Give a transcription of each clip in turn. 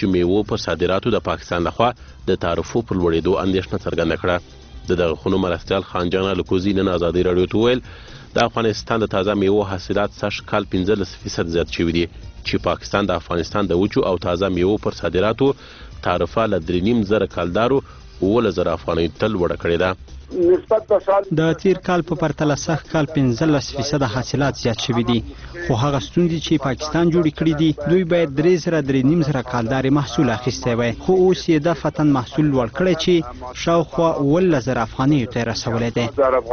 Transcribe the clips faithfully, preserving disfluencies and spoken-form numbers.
وچو میوو پر صادراتو د پاکستان لخوا د تعرفو پر لوړېدو اندېښنه څرګنده کړه. د دغه خونو مرستیال خانجان الکوزي نن ازادي راډیو ته وویل د افغانستان د تازه میوو حاصلات سږ کال پنځلس فیصد زیات شوي دي چې پاکستان د افغانستان د وچو او تازه میوو پر صادراتو تعرفه له درې نیم زره کالدارو اوولس زره افغانیو ته لوړه کړې ده. نسبت د سال د تیر کال په پرتله سږ کال پنځلس فیصده حاصلات زیات شوي دي، خو هغه ستونزې چې پاکستان جوړې کړي دي دوی باید درې زره درې نیم زره کالداري محصول اخیستی وای، خو اوس یې د فتن محصول لوړ کړی چې شاوخوا اوولس زره افغانیو ته یې رسولی دی.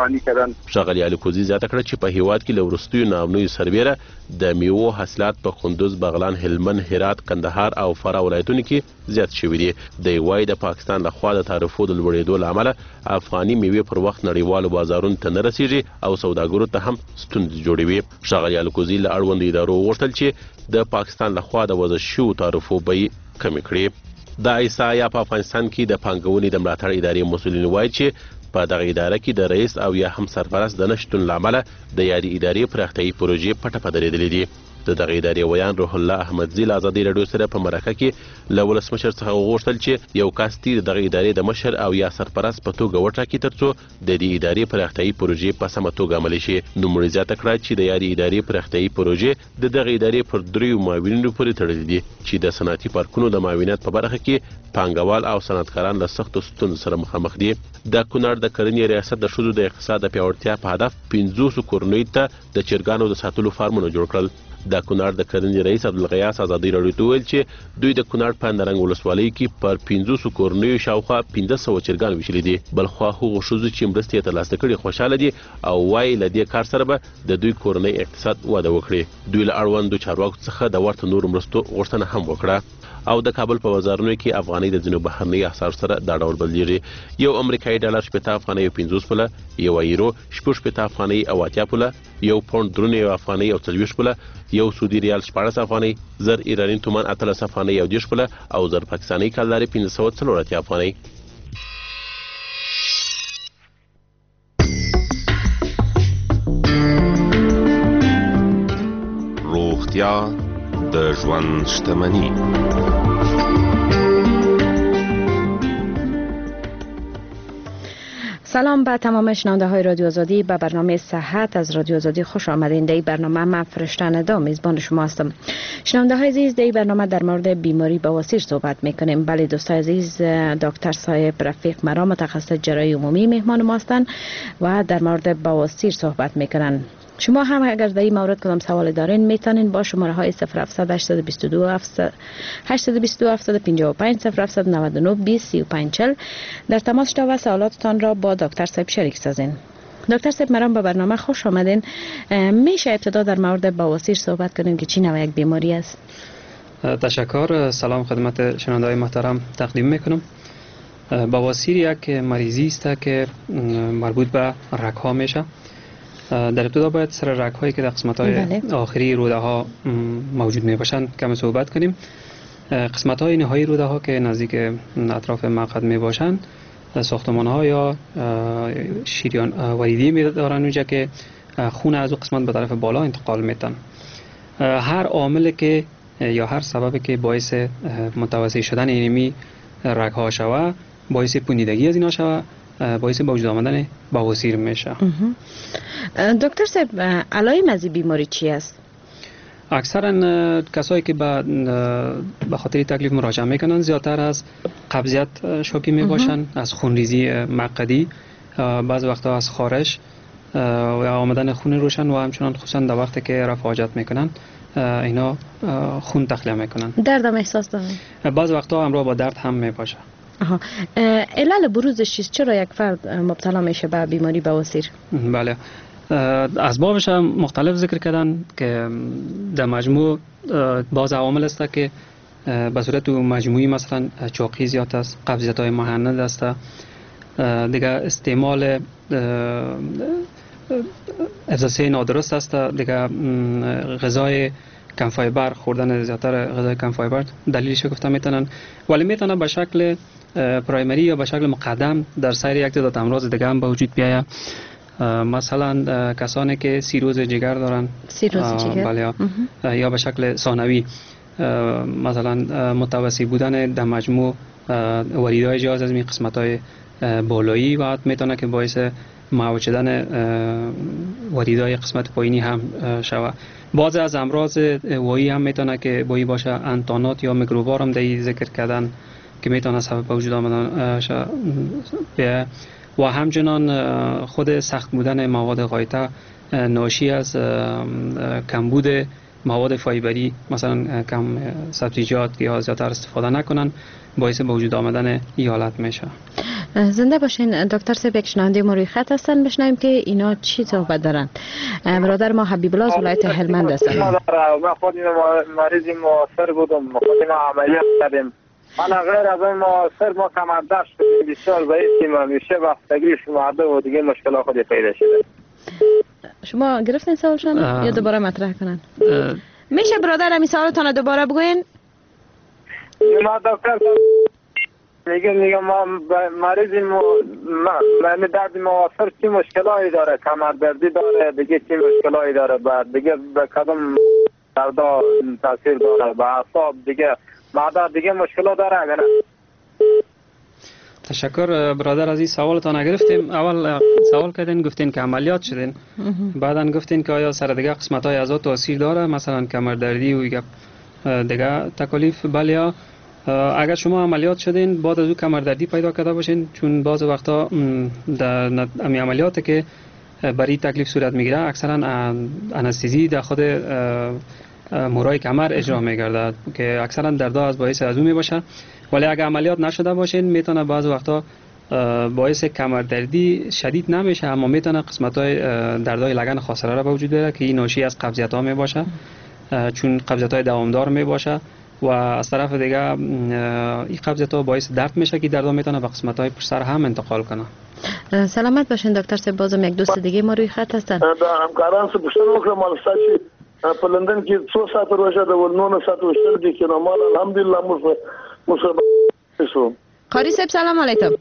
ښاغلي الکوزي زیاته کړه چې په هیواد کې له وروستیو ناامنیو سربیره د میوو حاصلات په کندوز، بغلان، هلمند، هرات، کندهار او فراه ولایتونو کې زیات شوي دي. دی وایي د پاکستان لخوا د تعرفو د لوړېدو له امله افغاني میوې پر وخت نړیوالو بازارونو ته نه رسیږي او سوداګرو ته هم ستونزې جوړوي. ښاغلي الکوزي له اړوندو ادارو وغوښتل چې د پاکستان لخوا د وضع شویو تعرفو بیې کمې کړي. د ایسا یا په افغانستان کې د پانګونې د ملاتړ ادارې مسؤلین وایي چې په دغه اداره کې د رئیس او یا هم سرپرست د نشتون له امله د یادې ادارې پراختیایي پروژې پټه په درېدلې دي. د دغه ادارې ویان روح الله احمدزي له ازادي راډیو سره په مرکه کې له ولسمشر څخه وغوښتل چې یو کس دې د دغه ادارې د مشر او یا سرپرست په توګه وټاکي ترڅو د دې ادارې پراختیایي پروژې په سمه توګه عملي شي. نوموړي زیاته کړه چې د یادې ادارې پراختیایي پروژې د دغه ادارې پر دریو معاونینو پورې تړلي دي چې د صنعتي پارکونو د معاونیت په برخه کې پانګوال او صنعتکاران له سختو ستونزو سره مخامخ دي. د کونړ د کرنې ریاست د ښځو د اقتصاد د پیاوړتیا په هدف پنځوسو کورنیو ته د چرګانو د ساتلو فارمونه جوړ کړل. د کونړ د کرنې رئیس عبدالغیاث ازادي راډیو ته وویل چې دوی د کونړ په نرنګ ولسوالۍ کې پر پنځوسو کورنیو شاوخوا پنځه سوه چرګان ویشلي دي. بلخوا هغو ښځو چې مرستې یې ترلاسه کړي خوشحاله دي او وایي له دې کار سره به د دوی کورنۍ اقتصاد وده وکړي. دوی له اړوندو چارواکو څخه د ورته نورو مرستو غوښتنه هم وکړه. او د کابل په بازارونو کې افغانۍ د ځینو بهرنۍ اسعارو سره دا ډول بدلیږي. یو امریکایي ډالر شپېته افغانۍ او پنځوس پوله، یو یورو شپږ شپېته افغانۍ او اتیا پوله، یو پونډ درون یو افغانۍ او څلوېښت پوله، یو سعودي ریال شپاړس افغانۍ، زر ایراني تومان اتلس افغانۍ او دېرش پوله او زر پاکستاني کلدارې پنځه سوه څلور اتیا افغانۍ. روغتیا د ژوند شتمني. سلام به تمام شنونده های رادیو آزادی. به برنامه صحت از رادیو آزادی خوش آمدین. در برنامه من فرشته ندا میزبان شما هستم. شنونده های عزیز، در برنامه در مورد بیماری بواسیر صحبت میکنیم. بله دوستای عزیز، دکتر صاحب رفیق مرا متخصص جراحی عمومی مهمان ما هستند و در مورد بواسیر صحبت میکنن. شما هم اگر در این مورد کدام سوال دارین میتونین با شماره های صفر هفتصد هشتصد و بیست و دو هشتصد و بیست و دو هفتصد و پنجاه و پنج صفر هفتصد و نود و نه بیست سی و پنج چهل در تماس شوید و سوالاتتان را با دکتر صاحب شریک سازین. دکتر صاحب مرام به برنامه خوش آمدین. میشه ابتدا در مورد بواسیر صحبت کنیم که چی نوع یک بیماری است؟ تشکر. سلام خدمت شنونده‌های محترم تقدیم میکنم. بواسیر یک مریضی است که مربوط به رگ‌ها میشه. در ابتدا باید سر رگ‌هایی که در قسمت‌های آخری روده‌ها موجود میباشند کم صحبت کنیم. قسمت‌های نهایی روده‌ها که نزدیک اطراف مقعد میباشند ساختمان‌ها یا شریان وریدی می‌دارند اونجا که خون از اون قسمت به طرف بالا انتقال میتن. هر عاملی که یا هر سببی که باعث متوسع شدن اینمی رگ‌ها شود، باعث پوسیدگی از اینا شود، باعث به وجود آمدن بواسیر میشه. دکتر صاحب، علائم از این بیماری چی است؟ اکثرا کسایی که به خاطر تکلیف مراجعه میکنن زیادتر از قبضیت شاکی میباشن، از خونریزی مقعدی، بعض وقتا از خارش و آمدن خون روشن و همچنان خصوصا در وقتی که رفع حاجت میکنن اینا خون تخلیه میکنن. درد هم احساس دارن؟ بعض وقتا همراه با درد هم میباشه. آها. علل بروزش چیست؟ چرا یک فرد مبتلا میشه به بیماری بواسیر؟ بله، اسبابش هم مختلف ذکر کردن که در مجموع باز عوامل است که به صورت مجموعی مثلا چاقی زیاد است، قبضیت های مهند است، دیگه استعمال افزایش نادرست است، دیگه غذای کم فایبر خوردن زیادتر غذای کم فایبر دلیلش گفته میتونن، ولی میتونه به شکل پرایمری یا به شکل مقدم در سایر یک تعداد امراض دیگه هم به وجود بیاید. مثلا کسانی که سیروز جگر دارن، سیروز جگر، بله، یا به شکل ثانوی مثلا متوسط بودن در مجموع واریدهای جهاز از می قسمت‌های بالایی و میتونه که باعث معوج شدن واریدهای قسمت پایینی هم شود. بعضی از امراض وایی هم میتونه که وایی باشه، انتانات یا میکروبار هم در ذکر کردن که میتونه سبب به وجود آمدن شود و همچنان خود سخت بودن مواد غایطه ناشی از کمبود مواد فایبری، مثلا کم سبزیجات که زیادتر استفاده نکنن، باعث به وجود آمدن این حالت میشه. زنده باشین دکتر صاحب، یک شنونده ما روی خط هستن، بشنویم که اینا چی صحبت دارن. برادر ما حبیب الله از ولایت هلمند هستن. من خود مریض موثر بودم، خود ما عملیات کردیم. من غیر از این موثر ما کمر شدیم، بسیار ضعیفیم و میشه بستگی شمارده و دیگه مشکلات خود پیدا شده. شما گرفتین سوالشان یا دوباره مطرح کنن؟ میشه برادر امی سوالتان دوباره بگوین؟ ما دکتر میگه میگه ما مریض من درد موثر چی مشکلاتی داره؟ کمر دردی داره، دیگه چی مشکلاتی داره؟ بعد دیگه به کدام دردا تاثیر داره؟ به اعصاب دیگه معده دیگه مشکلات داره اگر نه؟ تشکر برادر عزیز، سوالتان گرفتیم. اول سوال کردین گفتین که عملیات شدین، بعدن گفتین که آیا سر دیگه قسمت های اعضا تاثیر داره، مثلا کمر دردی و دیگه تکالیف؟ بله، اگر شما عملیات شدین بعد از او کمر دردی پیدا کرده باشین، چون بعض وقتا در امی عملیات که برای تکلیف صورت میگیره اکثرا انستزی در خود مورای کمر اجرا میگردد که اکثرا دردا از باعث از اون میباشه. ولی اگر عملیات نشده باشین میتونه بعض وقتا باعث کمر دردی شدید نمیشه، اما میتونه قسمت های دردای لگن خاصره را به وجود بیاره که این ناشی از قبضیت ها میباشه، چون قبضیت های دوامدار میباشه و از طرف دیگه این قبضیت ها باعث درد میشه که دردا میتونه به قسمت های پشت سر هم انتقال کنه. سلامت باشین دکتر صاحب، بازم یک دوست دیگه ما روی خط هستن. دا همکاران څه پوښتنه وکړه مال چې په لندن کې څو ساعت روزه ده ول نو ساعت وشتل دي چې نو مال الحمدلله مو مو قاری صاحب سلام علیکم.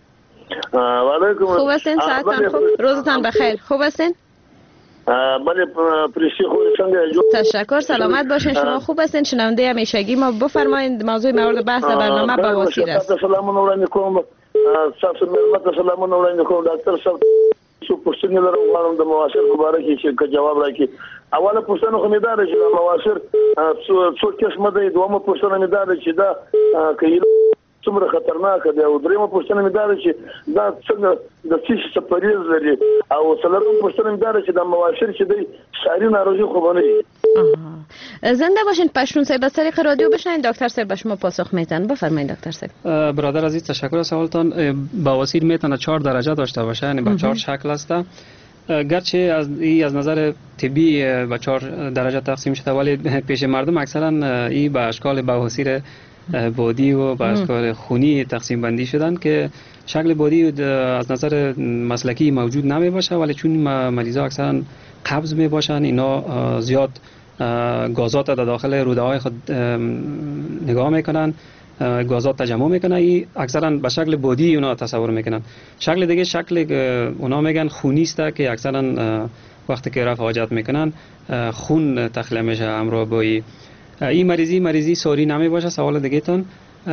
و علیکم. خوب هستین؟ ساعتتان خوب؟ روزتان بخیر. خوب هستین؟ بله پرسی خوب څنګه؟ تشکر، سلامت باشین. شما خوب هستین؟ شنونده همیشگی ما بفرمایید موضوع مورد بحث برنامه بواسیر است. سلامونه وړاندې کوم. تاسو مې سلامونه وړاندې کوم ډاکټر صاحب. څو پوښتنې لرم غواړم د مواسر په اړه کې چې جواب راکړي. اوله پوښتنه خو مې دا ده چې د مواسر څو قسمه دي، دومره پوښتنه مې دا ده چې دا که څومره خطرناک دی، او دریمه پوښتنه مې دا ده چې دا څنګه د څه څه پریز لري، او څلورمه پوښتنه مې دا ده چې د مواسر چې دی ساری ناروغي خو به نه وي. زنده باشین. پشتون صاحب از طریق رادیو بشنین، دکتر صاحب به شما پاسخ میدن. بفرمایید دکتر صاحب. برادر عزیز تشکر از سوالتان. بواسیر میتونه چهار درجه داشته باشه، یعنی با چهار شکل است. گرچه از ای از نظر طبی به چهار درجه تقسیم شده، ولی پیش مردم اکثرا ای به اشکال بواسیر بادی و به اشکال خونی تقسیم بندی شدن که شکل بادی از نظر مسلکی موجود نمی باشه، ولی چون مریضا اکثرا قبض می باشن، اینا زیاد گازات در داخل روده های خود نگاه میکنن، گازات تجمع میکنن، ای اکثرا به شکل بادی اونا تصور میکنن. شکل دیگه شکل اونا میگن خونی است که اکثرا وقتی که رفع حاجت میکنن خون تخلیه میشه همراه با این مریضی. مریضی ساری نمی باشه. سوال دیگه تون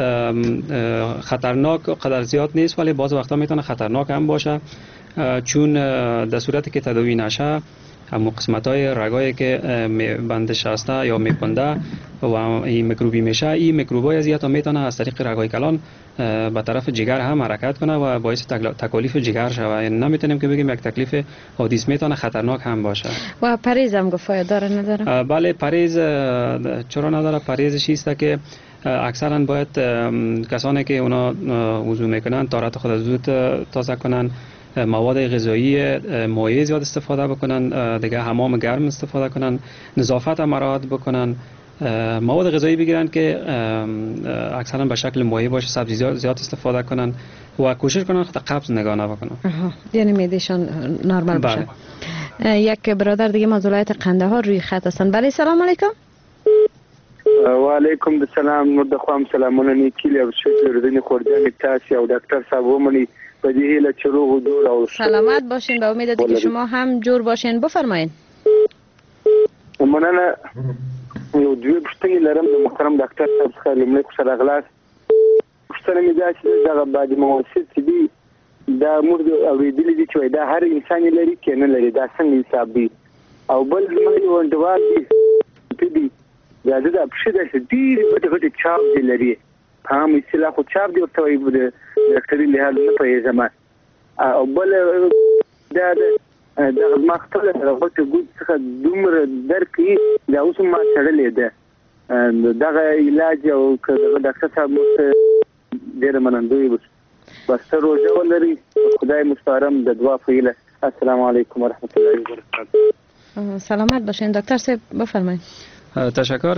خطرناک قدر زیاد نیست، ولی بعض وقتا میتونه خطرناک هم باشه، چون در صورتی که تداوی نشه همون قسمت های رگایی که بندش هسته یا میپنده و این میکروبی میشه، این میکروبای از تا میتونه از طریق رگای کلان به طرف جگر هم حرکت کنه و باعث تکالیف جگر شوه. یعنی نمیتونیم که بگیم یک تکلیف حادث، میتونه خطرناک هم باشه. و پریز هم گفته داره نداره؟ بله پریز چرا نداره؟ پریزش است که اکثرا باید کسانی که اونا وضو میکنن طهارت خود زود تازه کنن، مواد غذایی مایع زیاد استفاده بکنن، دیگه حمام گرم استفاده کنن، نظافت هم مراعات بکنن، مواد غذایی بگیرن که اکثرا به شکل مایع باشه، سبزی زیاد استفاده کنن و کوشش کنن خود قبض نگاه نکنن. یعنی معدهشان نرمال باشه. یک برادر دیگه از ولایت قندهار روی خط هستن. بله سلام علیکم. و علیکم السلام. مدخوام سلامونه نیکیلی او شکر خوردن تاسی او دکتر صاحب ومنی په دې هیله چې روغ او جوړ او سلامت باشین. به امید دیگه شما هم جور باشین. بفرمایید. مننه یو دوی پوښتنې لرم د محترم ډاکټر صاحب څخه. لومړی خوشحاله غلاست. پوښتنه مې دا چې دغه بادي مواسیر چې دي دا موږ اورېدلي دي چې دا هر انسان یې لري که نه لري، دا څنګه حساب دی؟ او بل زما یو انډیوال دی دی دا د پښې داسې ډېرې غټې غټې چاپ دی لري، په عامه اصطلاح خو چاپ دی ورته وایي، د ډاکټري لحاظ نه پوهېږم. او بل دا د دغه زما خپله د غټې ګوت څخه دومره درد کوي، دا اوس هم ما تړلې ده. دغه علاج او که دغه ډاکټر صاحب موږ ډېره منندوی اوس بس ته روژه ولري. خدای مستعارم د دعا په هیله. السلام علیکم و رحمت الله و برکاته. سلامت باشین دکتر صاحب، بفرمایید. تشکر.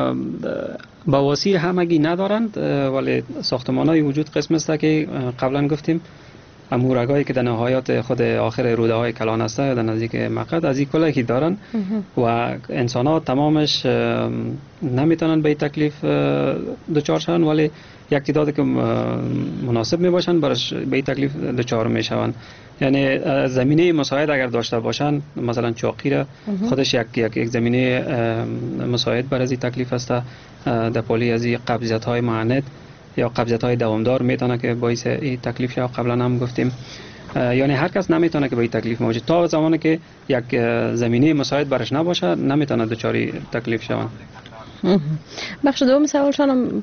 بواسیر همگی ندارند ولی ساختمان‌های وجود قسم است که قبلا گفتیم امورگایی که در نهایت خود آخر روده های کلان است یا در نزدیک مقعد از این کلاهی دارن و انسان ها تمامش نمیتونن به این تکلیف دچار شون، ولی یک تعدادی که مناسب می باشن برش به این تکلیف دچار می شون. یعنی زمینه مساعد اگر داشته باشن، مثلا چاقی را خودش یک یک, یک زمینه مساعد بر از این تکلیف است. در پولی از این قبضیت های معند یا قبضیت های دوامدار میتونه که باعث این تکلیف شه. قبلا هم گفتیم یعنی هر کس نمیتونه که به این تکلیف موجود تا زمانی که یک زمینه مساعد برش نباشه نمیتونه دچاری تکلیف شون. بخش دوم سوال شانم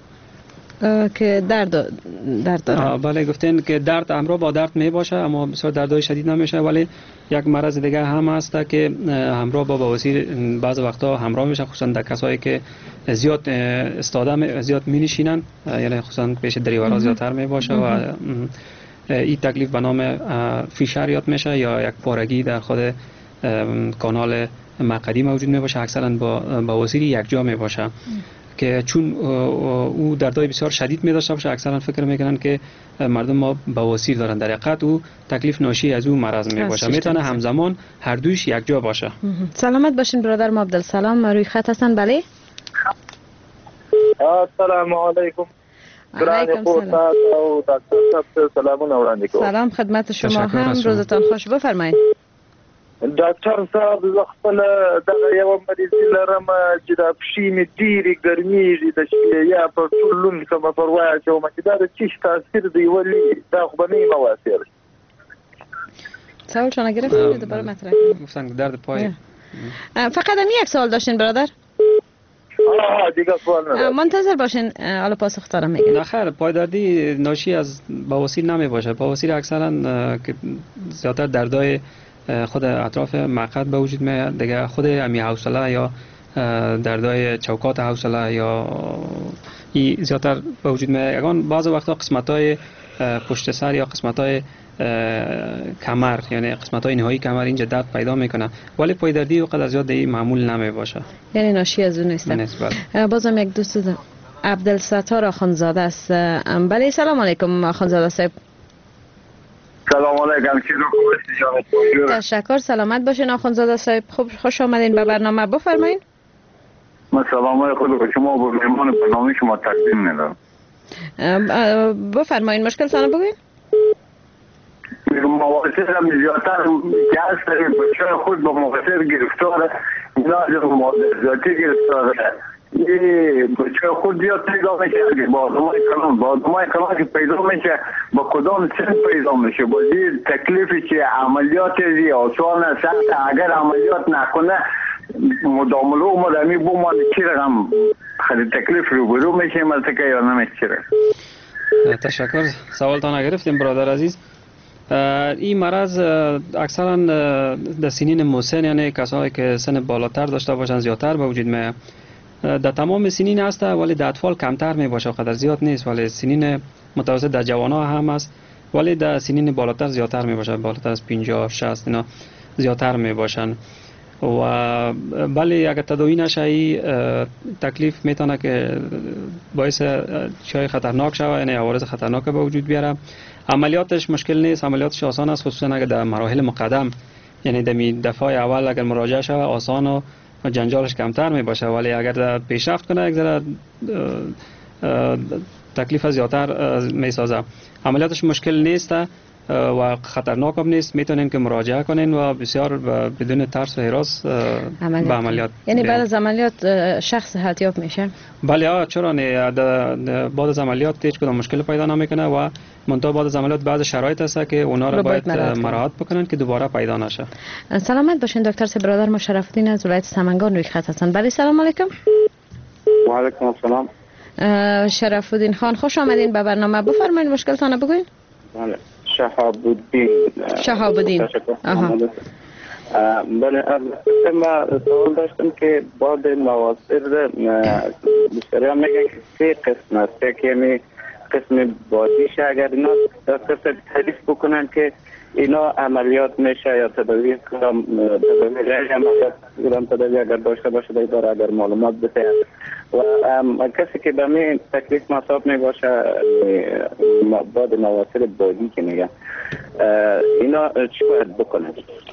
که درد درد داره. بله گفتین که درد همراه با درد می باشه اما بسیار دردهای شدید نمیشه، ولی یک مرض دیگه هم هست که همراه با بواسیر بعض وقتا همراه میشه، خصوصا در کسایی که زیاد استاده زیاد می نشینن، یعنی خصوصا پیش دریورا زیادتر می باشه و این تکلیف به نام فیشر یاد میشه یا یک پارگی در خود کانال مقعدی موجود می باشه. اکثرا با بواسیر یک جا می باشه که چون او دردهای بسیار شدید می داشته باشه اکثرا فکر میکنن که مردم ما بواسیر دارن، در حقیقت او تکلیف ناشی از او مرض می باشه. میتونه همزمان هر دویش یک جا باشه. سلامت باشین برادر ما عبدالسلام روی خط هستن. بله السلام علیکم. علیکم سلام. سلام سلام خدمت شما هم، روزتان خوش. بفرمایید. ډاکټر صاحب زه خپل دغه یو مریضي لرم چې د پښې مې ډېرې ګرمېږي د شپې یا په ټول لوند کومه پروا اچوم چې دا د چیش تاثیر دی ولی دا خو به نه مواسیر. سوال شما گرفتیم دوباره مطرح کنیم. گفتن درد پای. فقط هم یک سوال داشتین برادر؟ آها دیگه سوال ندارم. منتظر باشین حالا پاسخ دارم میگم. نه خیر، پایدردی ناشی از بواسیر نمی باشه. بواسیر اکثرا که زیادتر دردای خود اطراف مقعد به وجود میاد دیگه، خود امی حوصله یا دردای چوکات حوصله یا ای زیادتر به وجود میاد. اگان بعض وقتا قسمت‌های پشت سر یا قسمت‌های کمر یعنی قسمت‌های نهایی کمر اینجا درد پیدا میکنه، ولی پایدردی وقت زیاد این معمول نمی باشه. یعنی ناشی از اون نیست. بازم یک دوست عبدالستار آخوندزاده است. بله سلام علیکم آخوندزاده صاحب. سلام علیکم. تشکر. سلامت باشین آخوندزاده صاحب. خوب خوش آمدین به برنامه. بفرمایید. من سلام خود به شما و مهمان برنامه شما تقدیم می‌کنم. بفرمایید مشکل تان بگوین. مواسیر هم زیادتر که هست بچه خود با مواسیر گرفتاره، علاج مادرزاتی گرفتاره. یه بچه خود زیاد پیدا میشه با آدمای کلان با آدمای کلان که پیدا میشه با کدام سن پیدا میشه با زیر تکلیفی که عملیات زی آسان سخت اگر عملیات نکنه مداملو و مدامی بومان چی رقم خیلی تکلیف رو برو میشه ملتکه یا نمیشه. تشکر. سوالتان گرفتیم برادر عزیز. این مرض اکثرا در سنین مسن یعنی کسایی که سن بالاتر داشته باشن زیادتر به وجود میاد. در تمام سنین هست ولی در اطفال کمتر می باشه، قدر زیاد نیست، ولی سنین متوسط در جوانها هم است ولی در سنین بالاتر زیادتر می باشه، بالاتر از پنجاه شصت اینا زیادتر می باشن. و بله اگر تداوی نشه ای تکلیف میتونه که باعث چای خطرناک شوه، یعنی عوارض خطرناک به وجود بیاره. عملیاتش مشکل نیست، عملیاتش آسان است، خصوصا اگر در مراحل مقدم یعنی در دفعه اول اگر مراجعه شوه آسان و جنجالش کمتر می باشه، ولی اگر در پیشرفت کنه یک ذره تکلیف زیادتر می سازه. عملیاتش مشکل نیست و خطرناک هم نیست، میتونین که مراجعه کنین و بسیار بدون ترس و هراس به عملیات. یعنی بعد از عملیات شخص صحتیاب میشه؟ بله ها، چرا نه. بعد از عملیات هیچ کدام مشکل پیدا نمیکنه و منتها بعد از عملیات بعض شرایط هست که اونا رو باید مراعات بکنن که دوباره پیدا نشه. سلامت باشین دکتر صاحب. برادر ما شرف الدین از ولایت سمنگان روی خط هستند. بله سلام علیکم. و علیکم السلام. شرف الدین خان خوش آمدین به برنامه. بفرمایید مشکلتان بگوین. بله شهاب الدین. شهاب الدین. آها. بله ما سوال داشتم که بعد مواسر بسیاری میگن که سه قسم است که می قسم بادیش اگر اینا دکتر تعریف بکنن که اینا عملیات میشه یا تداوی کدام تداوی غیر عملیات کدام تداوی اگر داشته باشه داره اگر معلومات بده و کسی که به می تکلیف مصاب میباشه بعد مواسر بادی که میگن اینا چی باید بکنن؟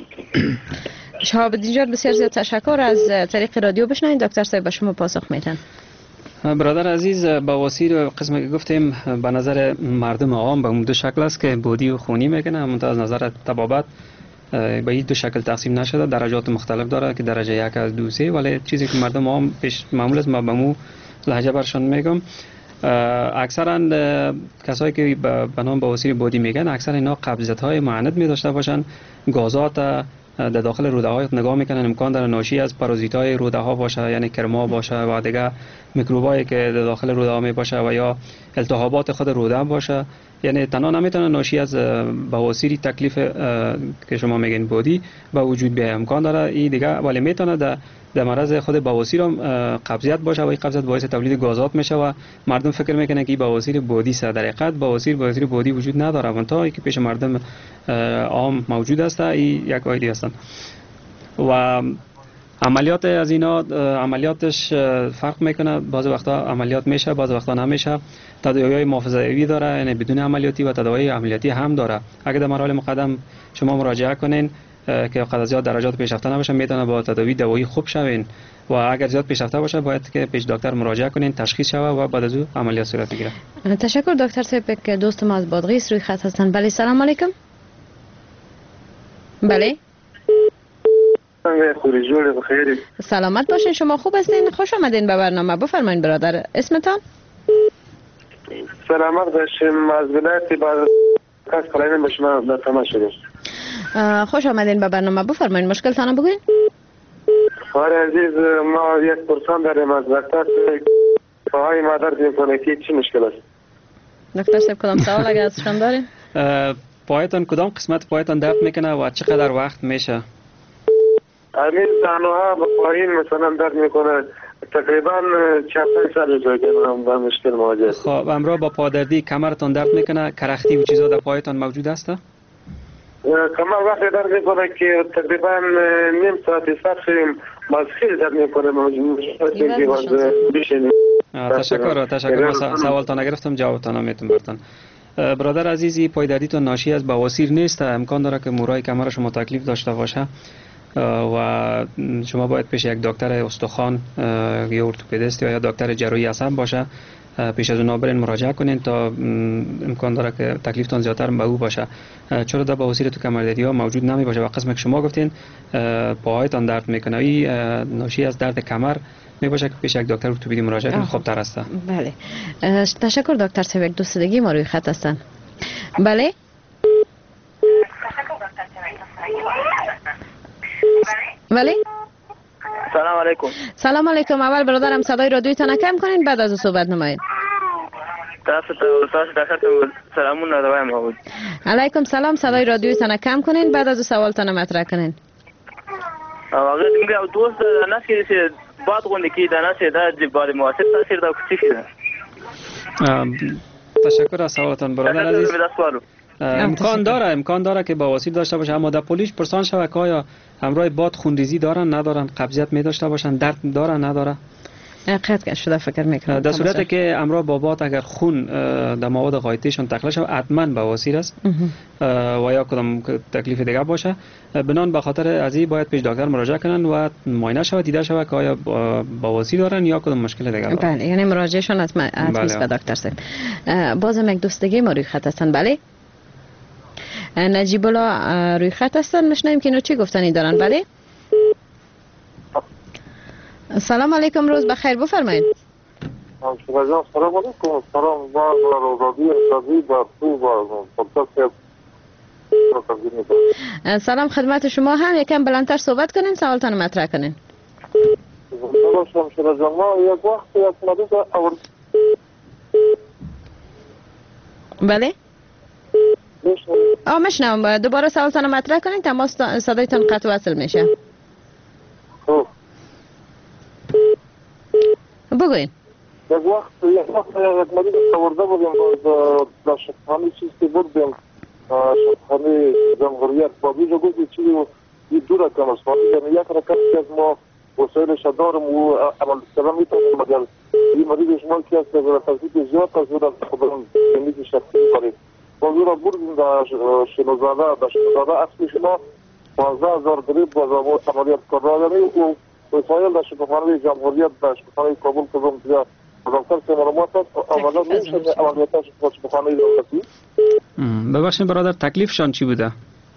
شهاب الدین جان بسیار زیاد تشکر. از طریق رادیو بشنوید دکتر صاحب به شما پاسخ میدن. برادر عزیز، بواسیر قسمی که گفتیم به نظر مردم عام به اون دو شکل است که بادی و خونی میکنه. منتها از نظر طبابت به این دو شکل تقسیم نشده، درجات مختلف داره که درجه یک از دو سه، ولی چیزی که مردم عام پیش معمول است ما به مو لهجه برشان میگم. اکثرا کسایی که به نام بواسیر بادی میگن اکثر اینا قبضیت های معند می داشته باشن، گازات در داخل روده های نگاه میکنن امکان داره ناشی از پارازیت های روده ها باشه، یعنی کرما باشه و دیگه میکروبایی که در داخل روده ها می باشه و یا التهابات خود روده باشه. یعنی تنها نمیتونه ناشی از بواسیری تکلیف که شما میگین بادی به وجود بیاید. امکان داره این دیگه ولی میتونه در در مرض خود بواسیر هم قبضیت باشه و این قبضیت باعث تولید گازات میشه و مردم فکر میکنه که این بواسیر بادی است. در حقیقت بواسیر بواسیر بادی وجود نداره، منتها که پیش مردم عام موجود است این یک وایدی هستند و عملیات از اینا عملیاتش فرق میکنه. بعضی وقتا عملیات میشه، بعضی وقتا نمیشه. تداوی محافظه‌ای داره، یعنی بدون عملیاتی و تداوی عملیاتی هم داره. اگر در مراحل مقدم شما مراجعه کنین که قد زیاد درجات پیشرفته نباشه میتونه با تداوی دوایی خوب شوین و اگر زیاد پیشرفته باشه باید که پیش دکتر مراجعه کنین، تشخیص شوه و بعد از او عملیات صورت بگیره. تشکر دکتر صاحب که دوست ما از بادغیس روی خط هستند. بله سلام علیکم. بله سلامت باشین، شما خوب هستین؟ خوش آمدین به برنامه. بفرمایید برادر اسمتان؟ سلامت باشیم، از ولایت بعد از کلاین به شما در تماس شدیم. خوش آمدین به برنامه. بفرمایید مشکلتان بگوین. آره عزیز، ما یک پرسان داریم از دکتر پاهای ما درد میکنه که چی مشکل است؟ دکتر صاحب کدام سوال اگر از شما دارین؟ پایتان کدام قسمت پایتان درد میکنه و چقدر وقت میشه؟ همین تنها با پایین مثلا درد میکنه تقریبا چهار پنج سال شده که من با مشکل مواجه هستم. خب امرا با پادردی کمرتان درد میکنه، کرختی و چیزا در پایتان موجود است؟ کمر وقتی درد میکنه که تقریبا نیم ساعتی سر شدیم باز خیلی درد میکنه. تشکر تشکر من سوالتان نگرفتم جوابتان میتونم برتن. برادر عزیزی، پایدردیتون ناشی از بواسیر نیست. امکان داره که مورای کمر شما تکلیف داشته باشه و شما باید پیش یک دکتر استخوان یا ارتوپدیست یا دکتر جراحی عصب باشه. پیش از اون برین مراجعه کنین تا امکان داره که تکلیفتان زیادتر به او باشه. چرا در بواسیر تو کمردردی ها موجود نمی باشه و قسم که شما گفتین پاهایتان درد میکنه ای ناشی از درد کمر می باشه که پیش یک دکتر ارتوپدی مراجعه کنین خوبتر است. بله تشکر دکتر صاحب. یک دوست دیگه ما روی خط هستن. بله بله سلام علیکم. سلام علیکم. اول برادرم صدای رادیویتان کم کنین بعد از او صحبت نمایید. تاسو ته تاسو دغه سلامونه راویم بود. علیکم سلام. صدای رادیویتان کم کنین بعد از او سوالتان مطرح کنین. هغه موږ دوست نه چې باد غونډه کې دا نه چې دا بار موثر تاثیر دا کوڅه تشکر از سوالتان برادر عزیز. امکان داره امکان داره که بواسیر داشته باشه، اما در پولیش پرسان شوه که آیا همراه باد خونریزی دارن ندارن، قبضیت می داشته باشن، درد دارن نداره. قطع شده فکر میکنم. در صورتی که همراه با باد اگر خون در مواد غایطیشون تخلیه شود حتما بواسیر است و یا کدام تکلیف دیگه باشه. بنان به خاطر از این باید پیش دکتر مراجعه کنن و معاینه شود دیده شود که آیا بواسیر دارن یا کدام مشکل دیگه دارن. بله یعنی مراجعهشون حتما به دکتر صاحب. بازم یک دوست دیگه ما روی خط هستن. بله نجیب الله روی خط هستن، میشنویم که اینا چی گفتنی دارن. بله سلام علیکم، روز بخیر، بفرمایید. سلام علیکم. سلام با رادیو سازی با تو با پادکست. سلام خدمت شما، هم یکم بلندتر صحبت کنین، سوالتان مطرح کنین. سلام شما جماعت یک وقت یک مدت اول. بله آه مشنوم، دوباره سوالتان مطرح کنین، تماس صدایتان قطع وصل میشه. خب بگوین. یک وقت یک وقت یک مدت آورده بودیم در شفاخانه چیز که بودیم شفاخانه جمهوریت با بیجا گفتی چیزی یه دو رکم است، یعنی یک رکم که از ما وسایلش دارم و عمل سلام میتونیم، مگر این مریض شما که از تفصیل زیاد از او در خبرم زمینی شخصی کنید با او را بردیم در شنوزاده در شنوزاده اصلی شما پانزده هزار گریب با عملیات کردن و وسایل در شفاخانه جمهوریت در شفاخانه کابل کردم دیگر دکتر سه معلومات آمده میشه عملیاتش با شفاخانه دولتی. ببخشید برادر، تکلیفشان چی بوده؟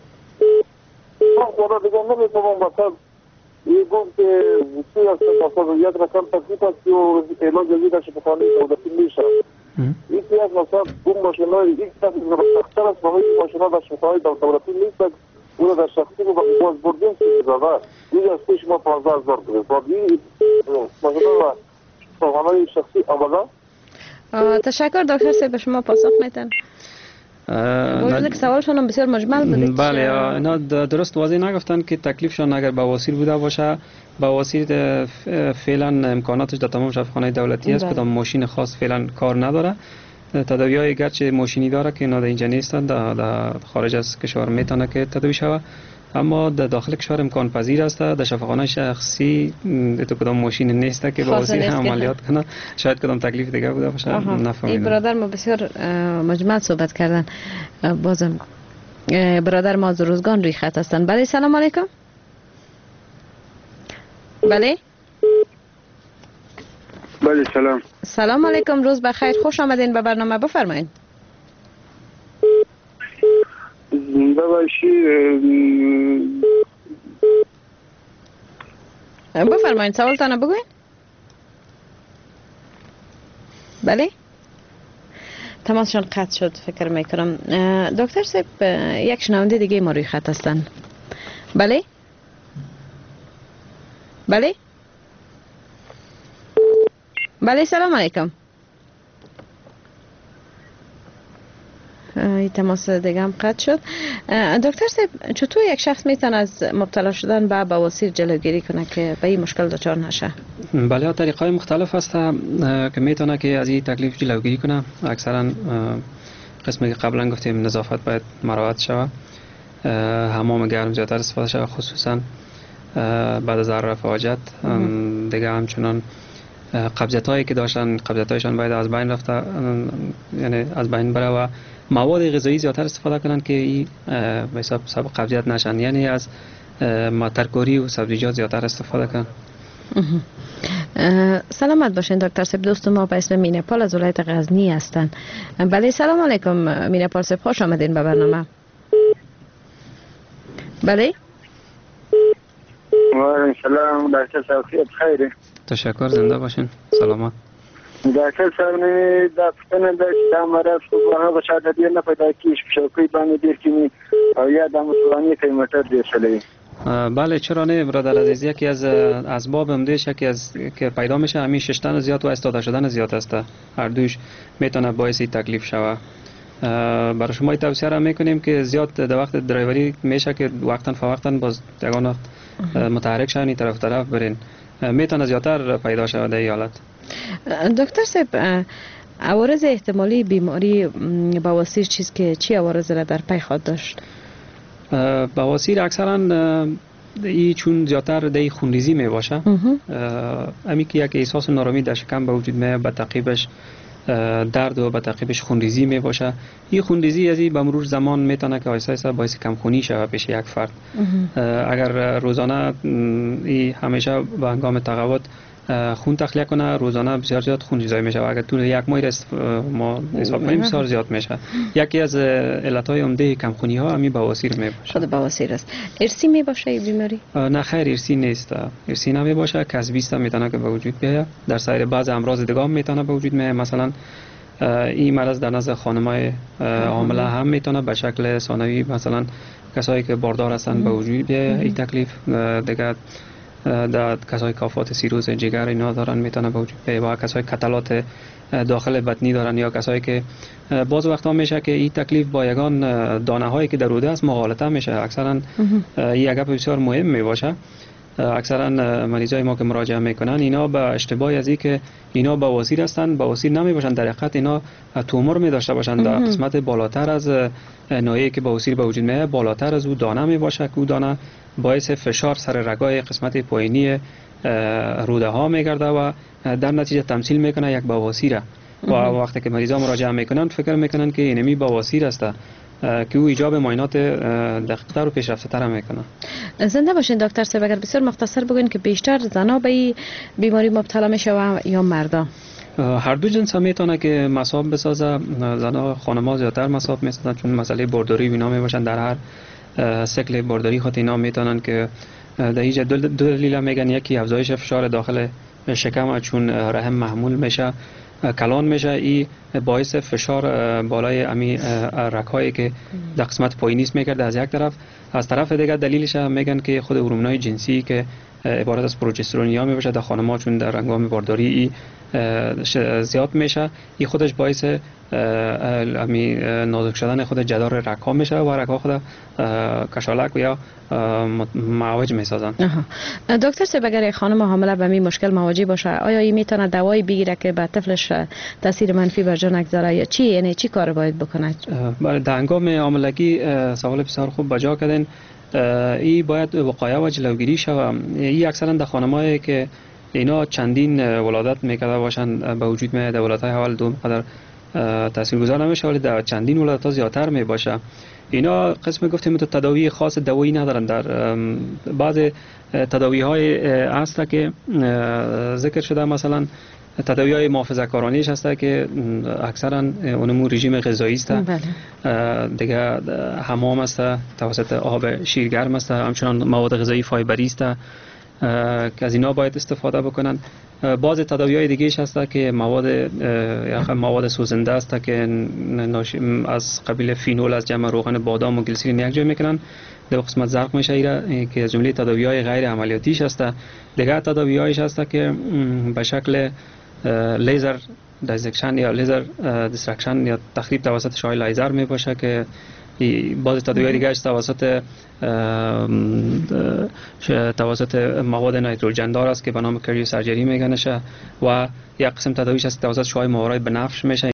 برادر دیگه نمیتونم مثلا این گفت که چی است مثلا یک رقم تکلیف است و علاج جدید در شفاخانه دولتی میشه. این که از مثلا اون ماشینای یک تا سخت‌تر است و این ماشینا در شفاخانه دولتی نیست، اون در شخصی و باز بردیم که زده این از پیش ما پانزده هزار گرفت. بعد این ماشینا شفاخانه شخصی آمده. تشکر دکتر صاحب، به شما پاسخ میتن. باید که سوالشون هم بسیار مجمل بوده. بله اینا درست واضح نگفتن که تکلیفشان اگر بواسیر بوده باشه، بواسیر فعلا امکاناتش در تمام شفاخانه دولتی است، کدام ماشین خاص فعلا کار نداره. تداوی‌های گرچه ماشینی داره که اینا در اینجا نیستن، در خارج از کشور میتونه که تداوی شود، اما در داخل کشور امکان پذیر است. در شفاخانه شخصی تو کدام ماشین نیست که بواسیر عملیات کنه، شاید کدام تکلیف دیگه بوده باشه، نفهمیدم. این برادر ما بسیار مجمل صحبت کردن. بازم برادر ما از روزگان روی خط هستن. بله سلام علیکم. بله بله سلام. سلام علیکم، روز بخیر، خوش آمدین به برنامه، بفرمایید. زنده باشی. بفرمایید سوالتان بگوین. بله تماسشان قطع شد فکر میکنم. دکتر صاحب یک شنونده دیگه ما روی خط هستن. بله بله بله سلام علیکم. این تماس دیگه هم قطع شد. دکتر صاحب چطور یک شخص میتونه از مبتلا شدن به بواسیر جلوگیری کنه که به این مشکل دچار نشه؟ بله طریق‌های مختلف هست که میتونه که از این تکلیف جلوگیری کنه. اکثرا قسمی که قبلا گفتیم نظافت باید مراعات شود، حمام گرم زیادتر استفاده شود، خصوصا بعد از رفع حاجت. دیگه همچنان قبضیت هایی که داشتن قبضیت هایشان باید از بین رفته، یعنی از بین بره و مواد غذایی زیادتر استفاده کنن که این به حساب سبب قبضیت نشن، یعنی از ترکاری و سبزیجات زیادتر استفاده کنن. سلامت باشین دکتر صاحب. دوست ما به اسم مینپال از ولایت غزنی هستن. بله سلام علیکم مینپال صاحب، خوش آمدین به برنامه. بله و علیکم سلام دکتر صاحب، خیره. تشکر، زنده باشین، سلامت. دکتر صاحب نه دا پتن د مرض خو هغه شاده دی نه پیدا کیش شوکې باندې ډیر کینی او یا د مسلمانی قیمت دی شلې. بله چرا نه برادر عزیز، یکی از اسباب همدیش یکی از که پیدا میشه همین ششتن زیاد و استاده شدن زیاد است، هر دوش میتونه باعث تکلیف شوه. برای شما توصیه را میکنیم که زیاد در وقت درایوری میشه که وقتا فوقتا باز یگان وقت متحرک شوین طرف طرف برین، میتونه زیادتر پیدا شود در حالت. دکتر صاحب عوارض احتمالی بیماری بواسیر چیز که چی عوارض را در پی خود داشت؟ بواسیر اکثرا ای چون زیادتر در خونریزی می باشه، امی که یک احساس نارامی در شکم به وجود می به تعقیبش درد و به تعقیبش خونریزی می باشه. این خونریزی از این به مرور زمان میتونه که آهسته آهسته باعث کمخونی شود پیش یک فرد. اگر روزانه ای همیشه به هنگام تقوت خون تخلیه کنه. روزانه بسیار زیاد خون جذب میشه و اگر طول یک ماه است ما حساب کنیم بسیار زیاد میشه. یکی از علتهای عمده کمخونی ها همین بواسیر می باشه. خود بواسیر است. ارثی می باشه این بیماری؟ نه خیر، ارثی نیست. ارثی نمی باشه، کسبی است، میتونه که به وجود بیاید. در سایر بعض امراض دیگه میتونه به وجود بیاید. مثلا این مرض در نزد خانم‌های حامله هم میتونه به شکل ثانوی، مثلا کسایی که باردار هستند به وجود بیاید این تکلیف. دیگه در کسای کافات سیروز جگر اینا دارن میتونه به وجود بیاید و کسای کتلات داخل بطنی دارن یا کسایی که باز وقتا میشه که این تکلیف با یگان دانه هایی که در روده است مغالطه میشه. اکثرا این گپ بسیار مهم می باشه. اکثرا مریضای ما که مراجعه میکنن اینا به اشتباه از این که اینا بواسیر هستند، بواسیر نمی باشند، در حقیقت اینا تومور می داشته باشند در قسمت بالاتر از ناحیه‌ای که بواسیر به وجود میاد، بالاتر از او دانه می باشه که او دانه باعث فشار سر رگای قسمت پایینی روده ها میگرده و در نتیجه تمثیل میکنه یک بواسیره و وقتی که مریضا مراجعه میکنن فکر میکنن که اینمی بواسیر است که او ایجاب معاینات دقیق‌تر و پیشرفته‌تر میکنه. زنده باشین دکتر صاحب، اگر بسیار مختصر بگوین که بیشتر زنا به این بیماری مبتلا میشه یا مردا؟ هر دو جنس هم میتونه که مصاب بسازه. زنا خانم‌ها زیادتر مصاب میسازن چون مسئله بارداری بینا میباشن. در هر سیکل بارداری خود اینا میتونن که در اینجا دو دلیل میگن. یکی افزایش فشار داخل شکم چون رحم محمول میشه، کلان میشه، این باعث فشار بالای امی رگ‌هایی که در قسمت پایینی است میکرده از یک طرف. از طرف دیگر دلیلش میگن که خود هورمونای جنسی که عبارت از پروژسترون یا میباشه در خانم‌ها چون در هنگام بارداری زیاد میشه، این خودش باعث امی نازک شدن خود جدار رگ‌ها میشه و رگ‌ها خود کشالک یا معوج میسازن. دکتر صاحب، اگر خانم حامله به می مشکل مواجه باشه آیا این میتونه دوایی بگیره که به طفلش تاثیر منفی بر جا نگذاره یا چی، یعنی چی کار باید بکنه؟ در هنگام حاملگی سوال بسیار خوب بجا کردین. این باید وقایع و جلوگیری شود. این اکثرا در خانمایی که اینا چندین ولادت میکرده باشن به وجود میاد، در ولادت اول دوم قدر تاثیرگذار نمیشه ولی در چندین ولادت ها زیادتر میباشه. اینا قسم گفتیم تو تداوی خاص دوایی ندارن. در بعض تداوی های هست که ذکر شده، مثلا تداوی های محافظه کارانیش هست که اکثرا اونمو رژیم غذایی است. دیگه حمام است توسط آب شیرگرم است، همچنان مواد غذایی فایبری است که از اینا باید استفاده بکنن. بعض تداوی‌های دیگه‌اش هست که مواد یا مواد سوزنده است که از قبیل فینول از جمع روغن بادام و گلیسرین یک جای میکنن، در قسمت زرق میشه ایره که از جمله تداوی‌های غیر عملیاتیش هست. دیگه تداوی‌هایش هست که به شکل لیزر دیسکشن یا لیزر دیسترکشن یا تخریب توسط شعاع لیزر می باشه که بعضی تداوی‌های دیگه توسط توسط مواد نیتروژن دار است که به نام کریو سرجری میگنشه و یک قسم تداویش است توسط شعاع ماورای بنفش میشه.